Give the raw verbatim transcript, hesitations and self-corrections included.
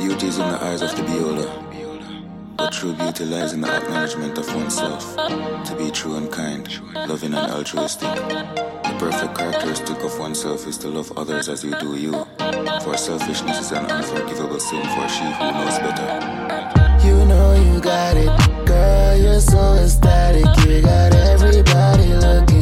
Beauty is in the eyes of the beholder, but true beauty lies in the acknowledgement of oneself. To be true and kind, loving and altruistic. The perfect characteristic of oneself is to love others as you do you. For selfishness is an unforgivable sin for she who knows better. You know you got it, girl, you're so ecstatic. You got everybody looking